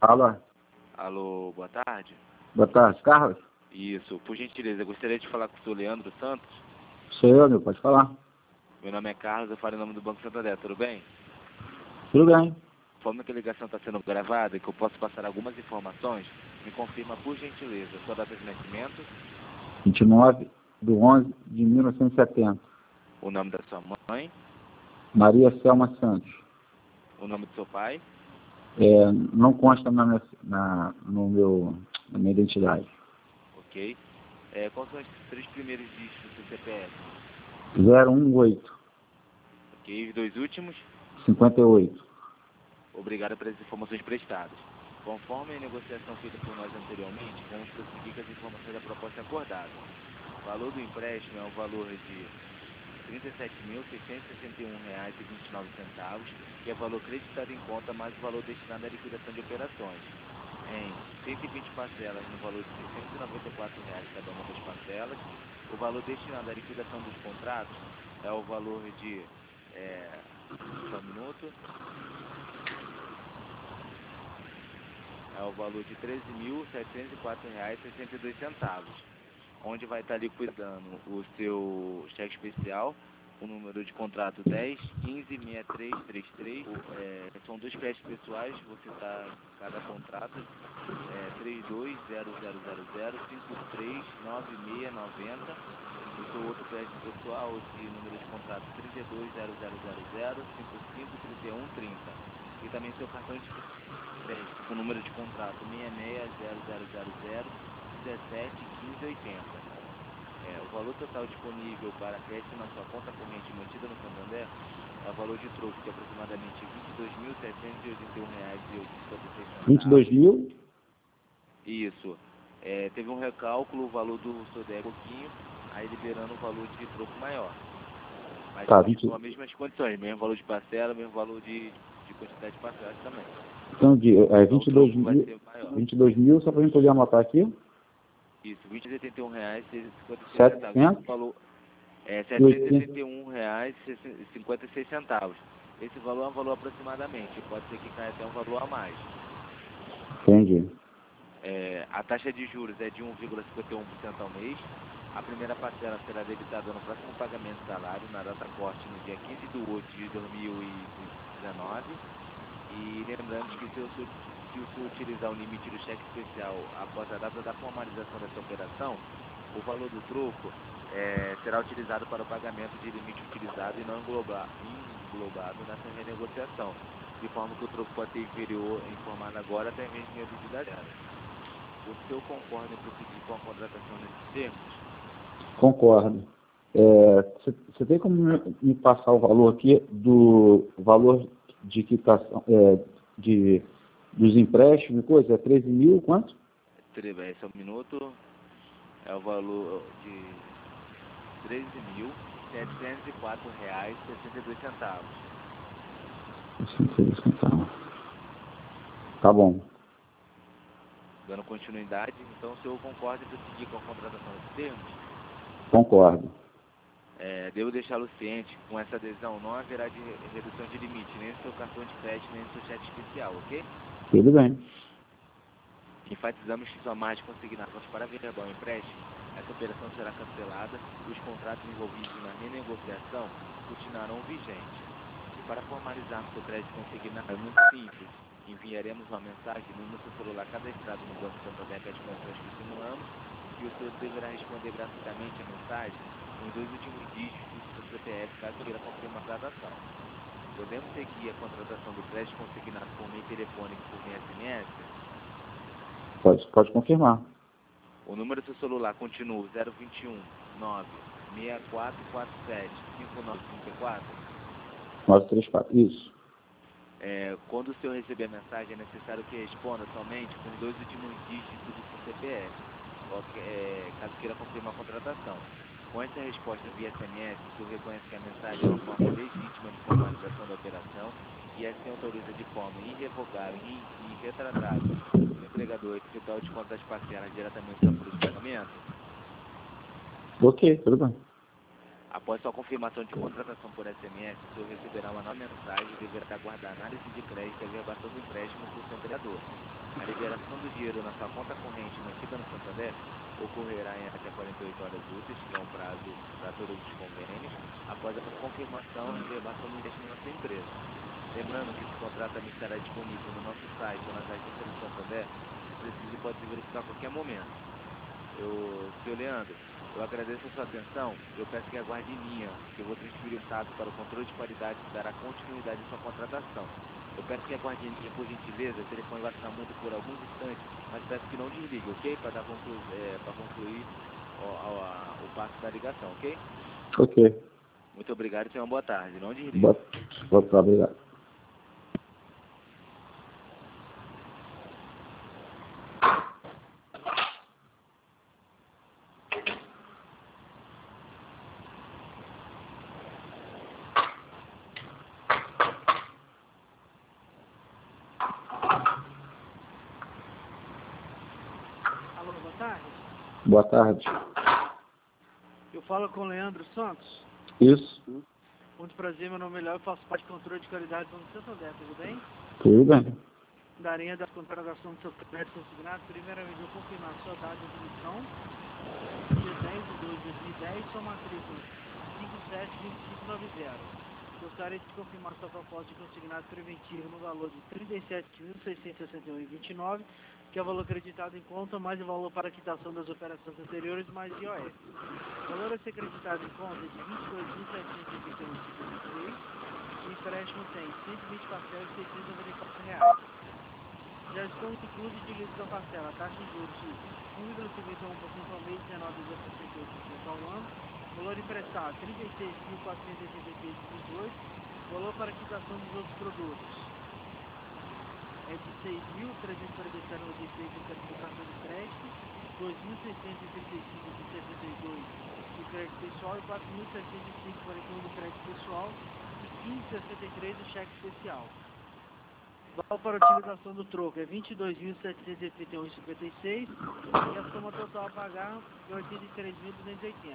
Fala. Alô, boa tarde. Boa tarde, Carlos? Isso, por gentileza, eu gostaria de falar com o senhor Leandro Santos. Sou eu, meu, pode falar. Meu nome é Carlos, eu falo em nome do Banco Santander, tudo bem? Tudo bem. Como que a ligação está sendo gravada e que eu posso passar algumas informações, me confirma por gentileza sua data de nascimento, 29/11/1970. o nome da sua mãe, Maria Selma Santos. o nome do seu pai, Não consta na minha identidade. ok? Quais são os três primeiros dígitos do seu CPF? 018 Ok, os dois últimos? 58. Obrigado pelas informações prestadas. Conforme a negociação feita por nós anteriormente, vamos prosseguir com as informações da proposta acordada. O valor do empréstimo é o valor de R$ 37.661,29, que é valor creditado em conta mais o valor destinado à liquidação de operações, em 120 parcelas no valor de R$ 694 cada uma das parcelas. O valor destinado à liquidação dos contratos é o valor de... só um minuto. É o valor de R$ 13.704,62, onde vai estar liquidando o seu cheque especial, o número de contrato 10156333. São dois créditos pessoais, você está cada contrato 320000539690. O seu outro crédito pessoal, esse número de contrato 320000553130. E também seu cartão de crédito com número de contrato 660000171580. O valor total disponível para crédito na sua conta corrente mantida no Santander é o valor de troco de aproximadamente R$ 22.781,56. 22 mil? Isso. Teve um recálculo, o valor do Sodec pouquinho, aí liberando o valor de troco maior. Mas Tá, continua as mesmas condições, mesmo valor de parcela, mesmo valor de quantidade de parcelas também. Então, 22 o troco vai mil, ser maior. 22 mil, só para a gente poder anotar aqui. Isso, R$ 281,56. 700? Esse valor é R$ 781,56. Esse valor é um valor aproximadamente, pode ser que caia até um valor a mais. Entendi. A taxa de juros é de 1,51% ao mês. A primeira parcela será debitada no próximo pagamento de salário, na data corte, no dia 15/8/2019. E lembrando que se o senhor utilizar o limite do cheque especial após a data da formalização dessa operação, o valor do troco será utilizado para o pagamento de limite utilizado e não englobado nessa renegociação, de forma que o troco pode ser inferior, informado agora, até mesmo em dúvida dela. O senhor concorda em prosseguir com a contratação nesses termos? Concordo. Você tem como me passar o valor aqui do valor de quitação, dos empréstimos e coisa? É 13 mil, quanto? Só um minuto. É o valor de R$ 13.704,62. 62 centavos. Tá bom. Dando continuidade, então o senhor concorda em prosseguir com a contratação nesses termos? Concordo. Devo deixá-lo ciente, com essa adesão não haverá de redução de limite, nem no seu cartão de crédito, nem no seu cheque especial, ok? Tudo bem. Enfatizamos que sua margem consignações para verbal empréstimo, essa operação será cancelada e os contratos envolvidos na renegociação continuarão vigentes. E para formalizarmos seu crédito consignado é muito simples. Enviaremos uma mensagem no seu celular cadastrado no Banco Santander com as condições que simulamos e o senhor deverá responder gratuitamente a mensagem com os dois últimos dígitos do seu CPF caso queira confirmar a transação. Podemos seguir a contratação do crédito consignado por meio telefônico e por meio SMS? Pode confirmar. O número do seu celular continua 021 96447 5934. 934, isso. Quando o senhor receber a mensagem, é necessário que responda somente com os dois últimos dígitos do seu CPF, caso queira confirmar a contratação. Com essa resposta via SMS, o senhor reconhece que a mensagem é uma forma legítima de formalização da operação e assim autoriza de forma irrevogável e irretratável o empregador a efetuar o desconto das parcelas diretamente na folha de pagamento. Ok, tudo bem. Após sua confirmação de contratação por SMS, o senhor receberá uma nova mensagem e deverá aguardar a análise de crédito e a verbação do empréstimo por seu empregador. A liberação do dinheiro na sua conta corrente mantida no Santander ocorrerá em até 48 horas úteis, que é um prazo para todos os convênios, após a confirmação e verbação do investimento da sua empresa. Lembrando que esse contrato também estará disponível no nosso site ou nas agências do Santander, se precisa pode se verificar a qualquer momento. Seu Leandro, eu agradeço a sua atenção, eu peço que aguarde em linha, que eu vou transferir o contato para o controle de qualidade que dará continuidade à sua contratação. Eu peço que aguarde em linha, por gentileza, o telefone vai ficar mudo por alguns instantes, mas peço que não desligue, ok? Para concluir o passo da ligação, ok? Ok. Muito obrigado e tenha uma boa tarde, não desligue. Boa tarde, obrigado. Alô, boa tarde. Boa tarde. Eu falo com o Leandro Santos. Isso. Muito prazer, meu nome é Léo, eu faço parte de controle de qualidade do Santander, tudo bem? Tudo bem. Daria da contratação do seu crédito consignado, primeiramente eu confirmar a sua data de admissão, dia 10 de 2 de 2010, sua matrícula 572590. Gostaria de confirmar sua proposta de consignado preventivo no valor de R$ 37.661,29, que é o valor acreditado em conta, mais o valor para quitação das operações anteriores, mais IOF. O valor a ser acreditado em conta é de R$ 22.731,56. O empréstimo tem 120 parcelas de R$ 694. Já estão inclusos de litros da parcela, a taxa de juros de 1,51% ao mês, 19,68% ao ano. Valor emprestado, R$ 36.486,18. Valor para quitação dos outros produtos é de R$ 6.347,96 do cartão de crédito, R$ 2.635,72 do crédito pessoal e R$ 4.705,41 do crédito pessoal e R$ 15,63 do cheque especial. Valor para a utilização do troco é R$ 22.731,56 e a soma total a pagar é R$ 83.280.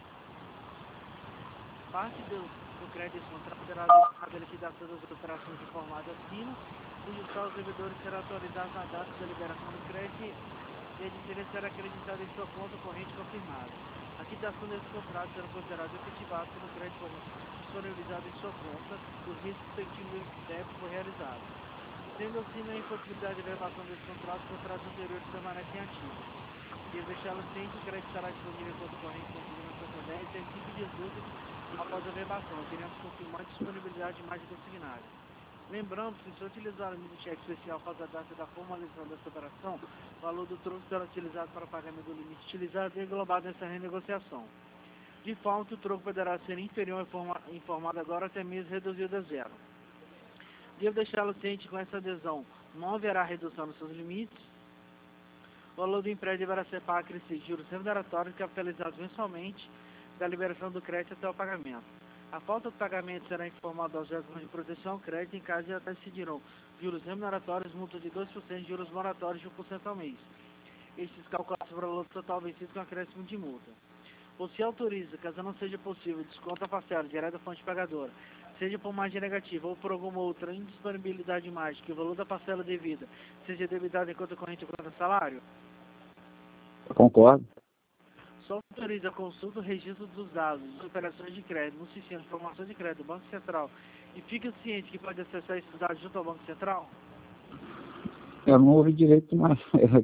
Parte do crédito contrato será destinada à liquidação das operações informadas acima, cujo saldo dos devedores será atualizado na data da liberação do crédito e a diferença será acreditada em sua conta corrente confirmada. A quitação desse contrato será considerada efetivada quando o crédito for disponibilizado em sua conta, os respectivos débitos for realizado. Sendo assim, na impossibilidade de elevação desse contrato, os contratos anteriores permanecem ativos. E deixá-lo ciente, o crédito estará disponível em conta corrente com segurança Santander até 5 dias úteis após a verbação. Queremos confirmar a disponibilidade de imagem consignada. Lembrando que se utilizar o limite de cheque especial após a data da formalização dessa operação, o valor do troco será utilizado para o pagamento do limite utilizado e englobado nessa renegociação. De forma que o troco poderá ser inferior informado agora até mesmo reduzido a zero. Devo deixá-lo ciente com essa adesão. Não haverá redução nos seus limites. O valor do empréstimo deverá ser pago a crescer juros remuneratórios capitalizados mensalmente da liberação do crédito até o pagamento. A falta de pagamento será informada aos órgãos de proteção ao crédito, em caso de até decidirão juros remuneratórios, multa de 2% e juros moratórios de 1% ao mês. Estes calculados sobre o valor total vencido com acréscimo de multa. Ou se autoriza, caso não seja possível, desconto a parcela direto da fonte pagadora, seja por margem negativa ou por alguma outra indisponibilidade de margem, que o valor da parcela devida seja debitado em conta corrente ou conta salário? Eu concordo. Só autoriza a consulta o registro dos dados das operações de crédito no sistema de informação de crédito do Banco Central e fica ciente que pode acessar esses dados junto ao Banco Central? Eu não ouvi direito, mas...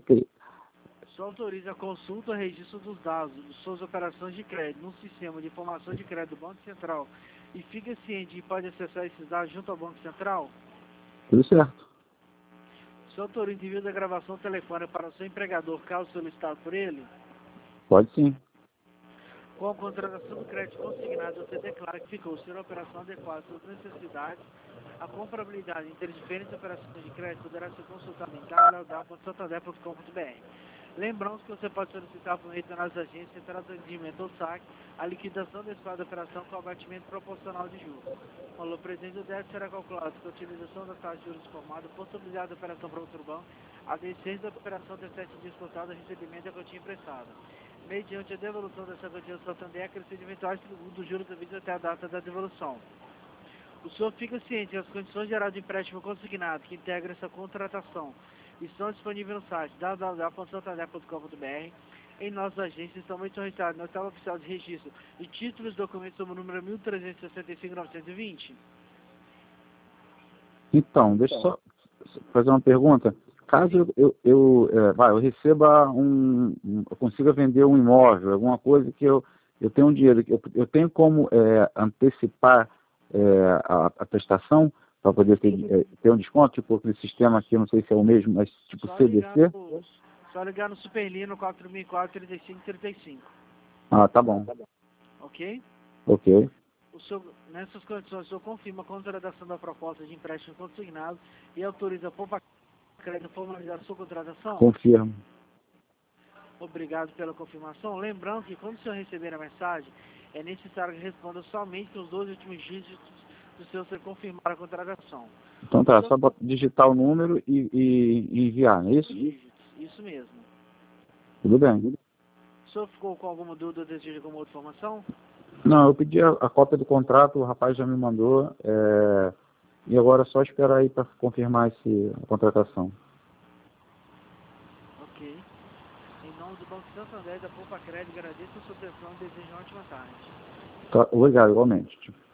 Só autoriza a consulta o registro dos dados de suas operações de crédito no sistema de informação de crédito do Banco Central e fica ciente que pode acessar esses dados junto ao Banco Central? Tudo certo. Só autoriza envio da gravação telefônica para o seu empregador, caso solicitado por ele? Pode sim. Com a contratação do crédito consignado, você declara que ficou ser a operação adequada às suas necessidades. A comparabilidade entre as diferentes operações de crédito poderá ser consultada em www.santander.com.br. Lembramos que você pode solicitar por meio das agências, centrais de atendimento ou saque, a liquidação desse quadro de operação com abatimento proporcional de juros. O valor presente do débito será calculado com a utilização da taxa de juros informada, possibilidade de operação para outro banco, a decência da operação ter 7 dias contado o recebimento da quantia emprestada. Mediante a devolução dessa quantia ao Santander, acrescido eventuais tributos dos juros devidos até a data da devolução. O senhor fica ciente que as condições gerais de empréstimo consignado que integram essa contratação estão disponíveis no site www.santander.com.br. Em nossas agências também estão registrados na tabela oficial de registro de títulos e documentos sob o número 1365-920. Então, deixa eu só fazer uma pergunta. Caso eu receba eu consiga vender um imóvel, alguma coisa que eu tenho um dinheiro, eu tenho como antecipar a prestação para poder ter um desconto, tipo aquele sistema aqui, eu não sei se é o mesmo, mas tipo CDC? Só ligar no Superlino 4004-3535. Ah, tá bom. Ok? Ok. Nessas condições, o senhor confirma a contratação da proposta de empréstimo consignado e autoriza a Poupa Crédito a formalizar a sua contratação? Confirmo. Obrigado pela confirmação. Lembrando que quando o senhor receber a mensagem, é necessário que responda somente com os 2 últimos dígitos do seu ser confirmar a contratação. Então tá, só digitar o número e enviar, não é isso? Isso mesmo. Tudo bem. O senhor ficou com alguma dúvida ou deseja alguma outra informação? Não, eu pedi a cópia do contrato, o rapaz já me mandou, e agora é só esperar aí para confirmar a contratação. Ok. Em nome do Banco Santander e da Poupa Crédito, agradeço a sua atenção e desejo uma ótima tarde. Tá, obrigado, igualmente.